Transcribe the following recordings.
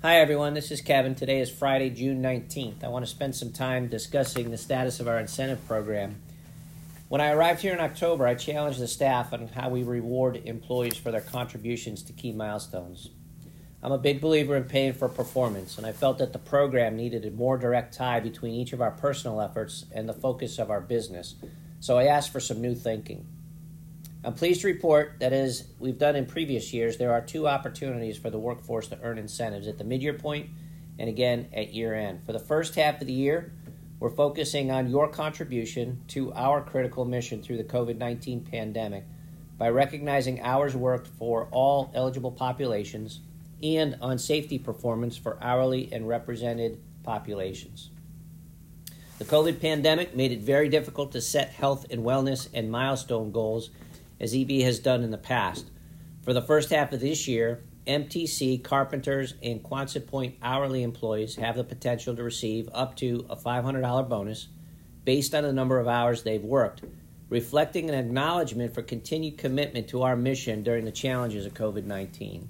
Hi everyone, this is Kevin. Today is Friday, June 19th. I want to spend some time discussing the status of our incentive program. When I arrived here in October, I challenged the staff on how we reward employees for their contributions to key milestones. I'm a big believer in paying for performance, and I felt that the program needed a more direct tie between each of our personal efforts and the focus of our business, so I asked for some new thinking. I'm pleased to report that, as we've done in previous years, there are two opportunities for the workforce to earn incentives at the mid-year point and again at year-end. For the first half of the year, we're focusing on your contribution to our critical mission through the COVID-19 pandemic by recognizing hours worked for all eligible populations and on safety performance for hourly and represented populations. The COVID pandemic made it very difficult to set health and wellness and milestone goals as EB has done in the past. For the first half of this year, MTC, carpenters, and Quonset Point hourly employees have the potential to receive up to a $500 bonus based on the number of hours they've worked, reflecting an acknowledgement for continued commitment to our mission during the challenges of COVID-19.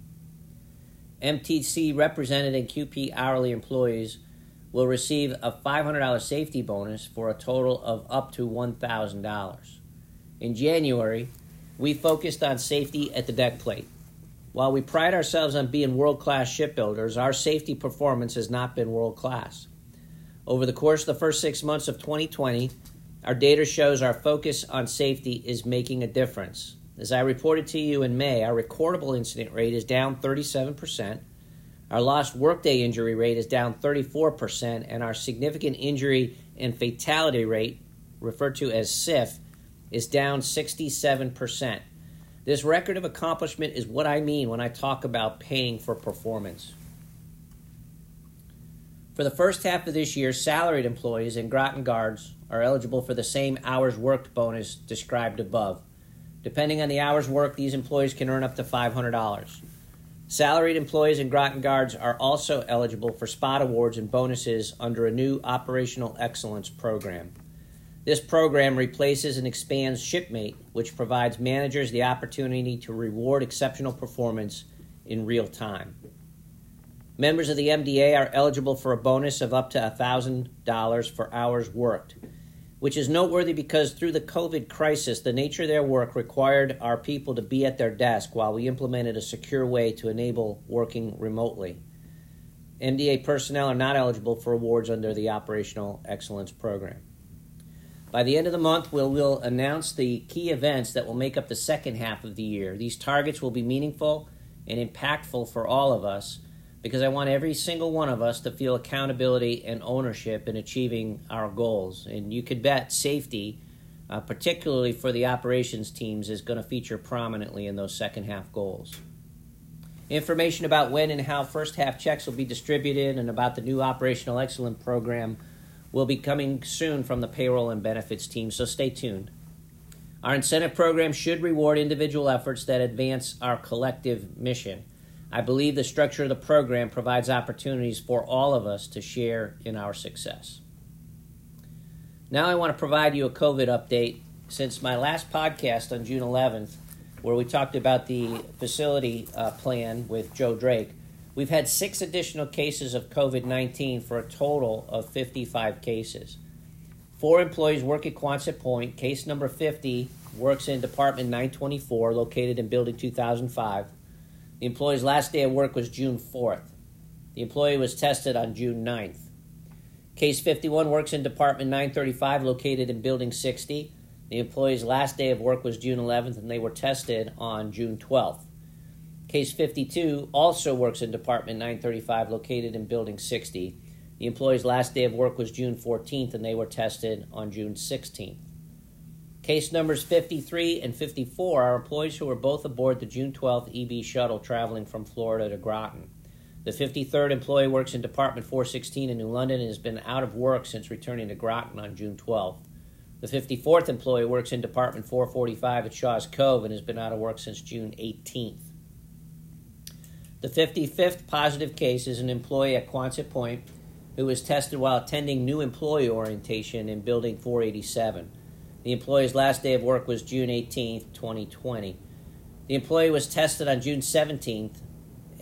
MTC represented and QP hourly employees will receive a $500 safety bonus for a total of up to $1,000. In January, we focused on safety at the deck plate. While we pride ourselves on being world-class shipbuilders, our safety performance has not been world-class. Over the course of the first 6 months of 2020, our data shows our focus on safety is making a difference. As I reported to you in May, our recordable incident rate is down 37%, our lost workday injury rate is down 34%, and our significant injury and fatality rate, referred to as SIF, is down 67%. This record of accomplishment is what I mean when I talk about paying for performance. For the first half of this year, salaried employees and Groton guards are eligible for the same hours worked bonus described above. Depending on the hours worked, these employees can earn up to $500. Salaried employees and Groton guards are also eligible for spot awards and bonuses under a new Operational Excellence program. This program replaces and expands Shipmate, which provides managers the opportunity to reward exceptional performance in real time. Members of the MDA are eligible for a bonus of up to $1,000 for hours worked, which is noteworthy because through the COVID crisis, the nature of their work required our people to be at their desk while we implemented a secure way to enable working remotely. MDA personnel are not eligible for awards under the Operational Excellence program. By the end of the month, we'll announce the key events that will make up the second half of the year. These targets will be meaningful and impactful for all of us because I want every single one of us to feel accountability and ownership in achieving our goals. And you could bet safety, particularly for the operations teams, is going to feature prominently in those second half goals. Information about when and how first half checks will be distributed and about the new Operational Excellence program will be coming soon from the payroll and benefits team, so stay tuned. Our incentive program should reward individual efforts that advance our collective mission. I believe the structure of the program provides opportunities for all of us to share in our success. Now I want to provide you a COVID update. Since my last podcast on June 11th, where we talked about the facility plan with Joe Drake, we've had 6 additional cases of COVID-19 for a total of 55 cases. 4 employees work at Quonset Point. Case number 50 works in Department 924, located in Building 2005. The employee's last day of work was June 4th. The employee was tested on June 9th. Case 51 works in Department 935, located in Building 60. The employee's last day of work was June 11th, and they were tested on June 12th. Case 52 also works in Department 935, located in Building 60. The employee's last day of work was June 14th, and they were tested on June 16th. Case numbers 53 and 54 are employees who were both aboard the June 12th EB shuttle traveling from Florida to Groton. The 53rd employee works in Department 416 in New London and has been out of work since returning to Groton on June 12th. The 54th employee works in Department 445 at Shaw's Cove and has been out of work since June 18th. The 55th positive case is an employee at Quonset Point who was tested while attending new employee orientation in Building 487. The employee's last day of work was June 18th, 2020. The employee was tested on June 17th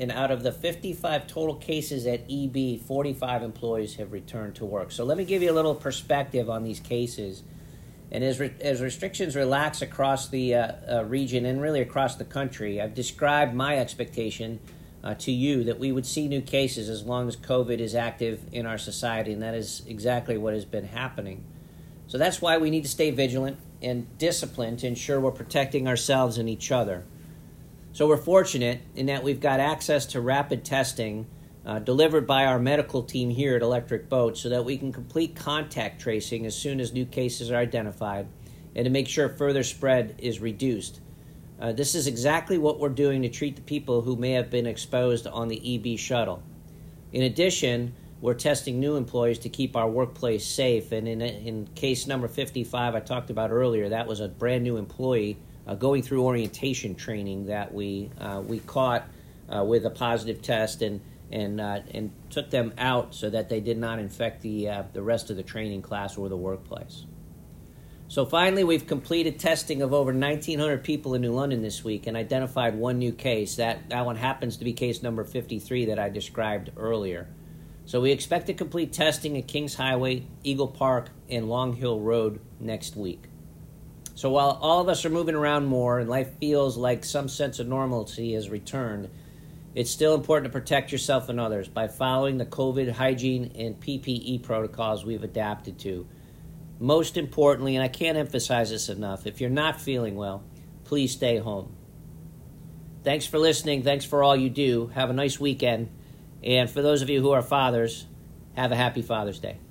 and out of the 55 total cases at EB, 45 employees have returned to work. So let me give you a little perspective on these cases. And as restrictions relax across the region and really across the country, I've described my expectation to you that we would see new cases as long as COVID is active in our society, and that is exactly what has been happening. So that's why we need to stay vigilant and disciplined to ensure we're protecting ourselves and each other. So we're fortunate in that we've got access to rapid testing delivered by our medical team here at Electric Boat so that we can complete contact tracing as soon as new cases are identified and to make sure further spread is reduced. This is exactly what we're doing to treat the people who may have been exposed on the EB shuttle. In addition, we're testing new employees to keep our workplace safe. And in case number 55 I talked about earlier, that was a brand new employee going through orientation training that we caught with a positive test and took them out so that they did not infect the rest of the training class or the workplace. So finally, we've completed testing of over 1,900 people in New London this week and identified one new case. That one happens to be case number 53 that I described earlier. So we expect to complete testing at Kings Highway, Eagle Park, and Long Hill Road next week. So while all of us are moving around more and life feels like some sense of normalcy has returned, it's still important to protect yourself and others by following the COVID hygiene and PPE protocols we've adapted to. Most importantly, and I can't emphasize this enough, if you're not feeling well, please stay home. Thanks for listening. Thanks for all you do. Have a nice weekend. And for those of you who are fathers, have a happy Father's Day.